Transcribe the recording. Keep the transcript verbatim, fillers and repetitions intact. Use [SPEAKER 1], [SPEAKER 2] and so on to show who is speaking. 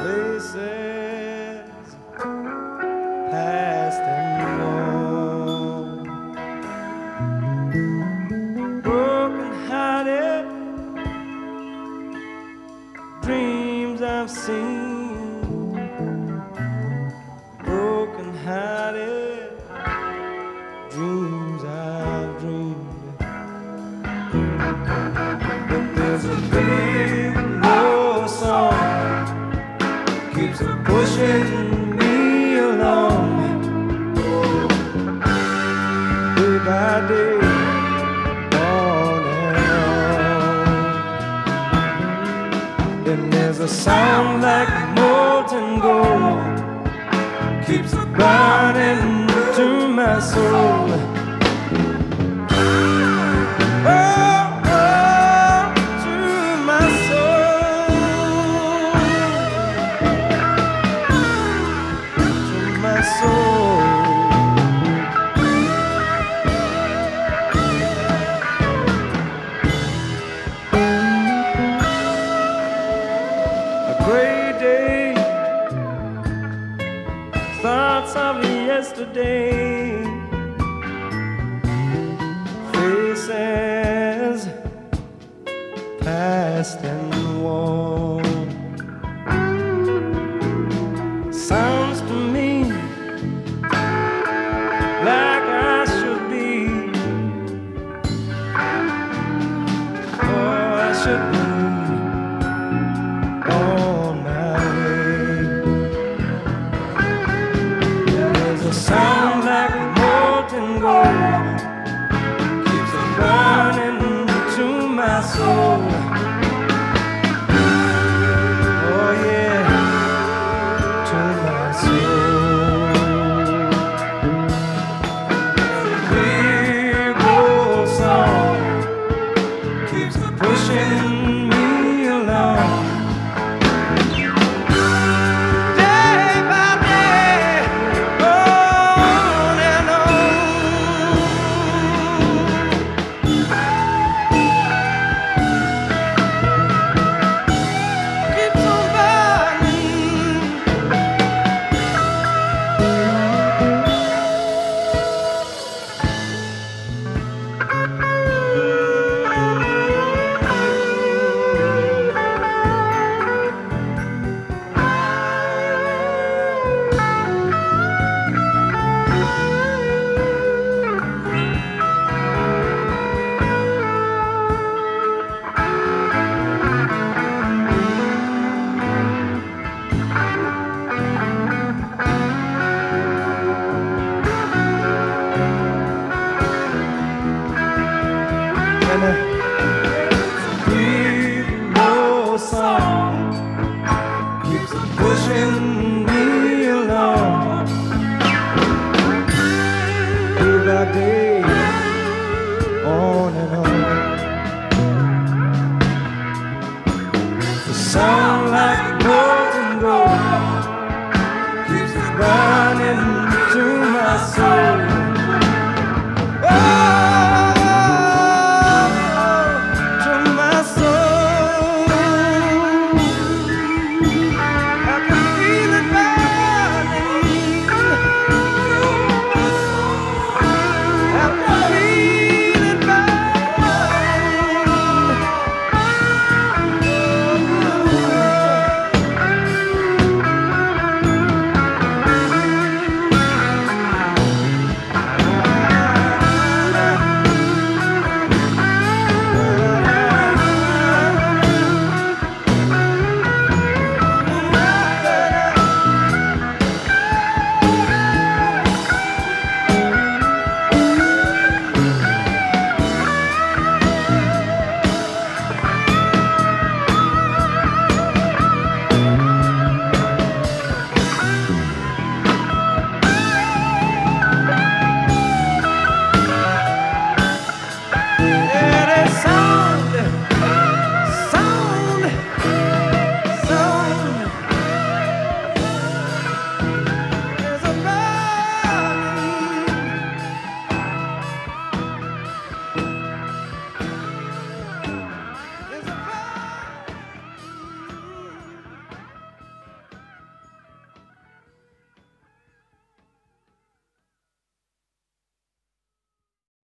[SPEAKER 1] Faces past and gone, broken hearted dreams I've seen, broken hearted dreams I've dreamed. But there's a big old song keeps pushing me along, day by day, on and on. And there's a sound like molten gold keeps burning to my soul. Thoughts of yesterday, faces past and worn. Sounds to me like I should be, oh, I should be on my way. There's a sound like molten gold keeps it burning to my soul. Oh yeah, to my soul. Big old song keeps pushing me along. And a big old song keeps pushing